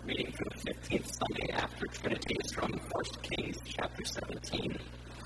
reading from the 15th Sunday after Trinity is from 1 Kings chapter 17.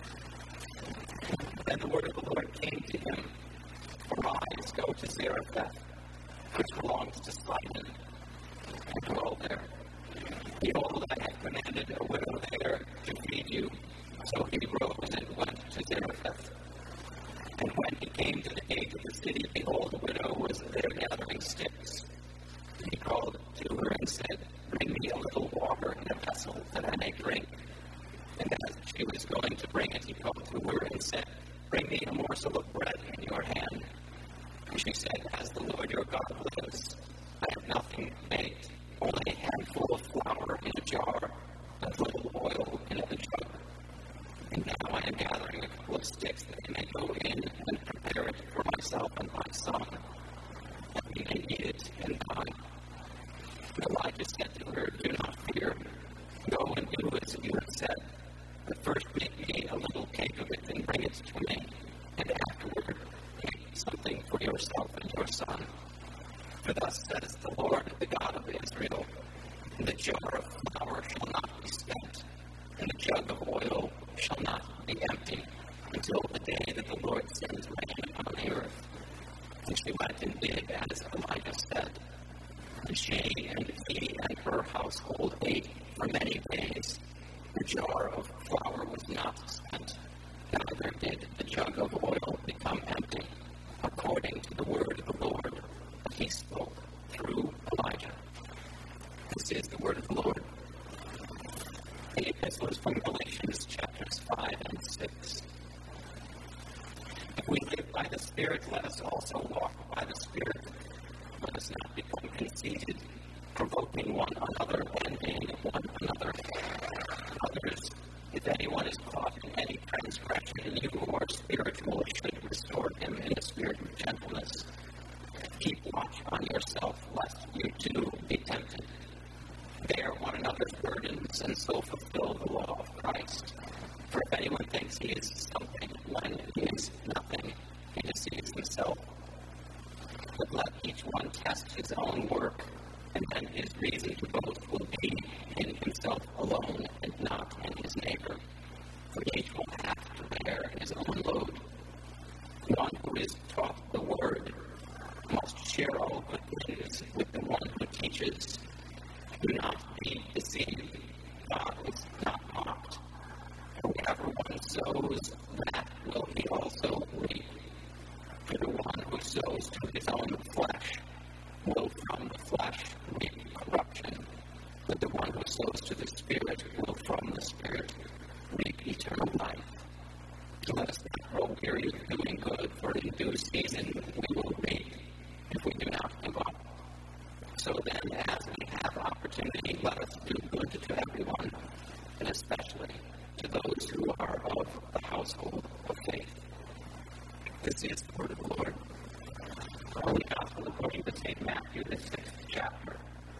Then the word of the Lord came to him, "Arise, go to Zarephath, which belongs to Sidon, and dwell there. Behold, I have commanded a widow there to feed you." So he rose and went to Zarephath. And when he came to the gate of the city, behold, the widow was there gathering sticks. And he called to her and said, "Bring me a little water in a vessel, that I may drink." And as she was going to bring it, he called to her and said, "Bring me a morsel of bread in your hand." And she said, "As the Lord your God lives, I have nothing baked, only a handful of flour in a jar, and a little oil in a jug. And now I am gathering a couple of sticks that I may go in and prepare it for myself and my son, that we may eat it and die." And Elijah said to her, "Do not fear. Go and do as you have said. But first make me a little cake of it and bring it to me, and afterward make something for yourself and your son. For thus says the Lord, the God of Israel, the jar of flour shall not be spent, and the jug of oil shall not be empty, until the day that the Lord sends rain upon the earth." And she went and did as Elijah said. And she and he and her household ate for many days. The jar of flour was not spent, neither did the jug of oil become empty, according to the word of the Lord that he spoke through Elijah. This is the word of the Lord. The epistle is from Galatians chapters 5 and 6. If we live by the Spirit, let us also walk by the Spirit. Let us not become conceited, provoking one another, envying one another. Others, if anyone is caught in any transgression, you who are spiritual should restore him in a spirit of gentleness. Keep watch on yourself, lest you too be tempted. Bear one another's burdens, and so fulfill the law of Christ. For if anyone thinks he is something when he is nothing, he deceives himself. But let each one test his own work, and then his reason to boast will be in himself alone and not in his neighbor. For each will have to bear his own load. One who is taught the word must share all good things with the one who teaches. Do not be deceived. God is not mocked. For whatever one sows, that will he also reap. For the one who sows to his own flesh will from the flesh reap corruption, but the one who sows to the Spirit will from the Spirit reap eternal life. Let us not grow weary of doing good, for in due season we will reap if we do not give up. So then, as we have opportunity, let us do good to everyone, and especially to those who are of the household of faith. This is the word of the Lord. The Holy Gospel according to St. Matthew, the 6th chapter.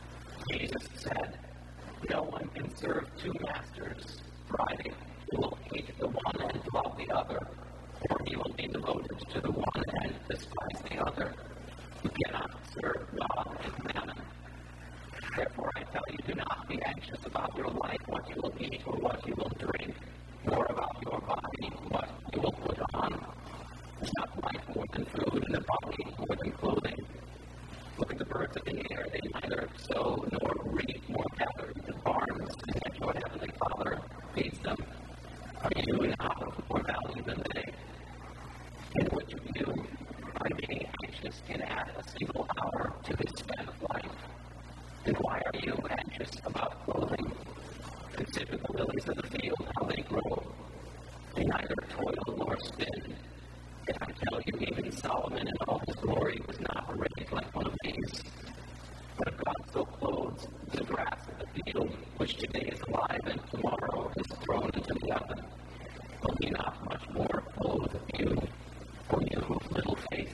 Jesus said, "No one can serve two masters, for either he will hate the one and love the other, or he will be devoted to the one and despise the other. You cannot serve God and mammon. Therefore I tell you, do not be anxious about your life, what you will eat or what you will drink, nor about your body, what you will put on. Is not life more than food, and the body more than clothing? Look at the birds of the air, they neither sow nor reap nor gather into barns, and yet your heavenly Father feeds them. Are you not of more value than they? And which of you, by being anxious, can add a single hour to his span of life? And why are you anxious about clothing? Consider the lilies of the field, how they grow. They neither toil nor spin. Yet I tell you, even Solomon in all his glory was not arrayed like one of these. But if God so clothes the grass of the field, which today is alive and tomorrow is thrown into the oven, will he not much more clothe you, O you of little faith?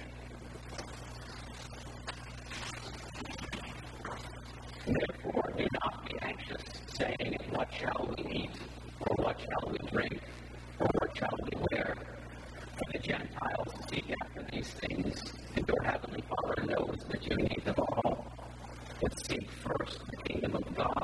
Therefore, do not be anxious, saying, what shall we eat, or what shall we drink, or what shall we wear? For the Gentiles seek after these things, and your heavenly Father knows that you need them all. But seek first the kingdom of God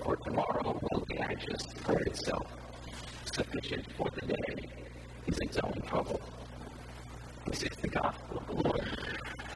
for tomorrow will be anxious for itself. Sufficient for the day is its own trouble. This is the gospel.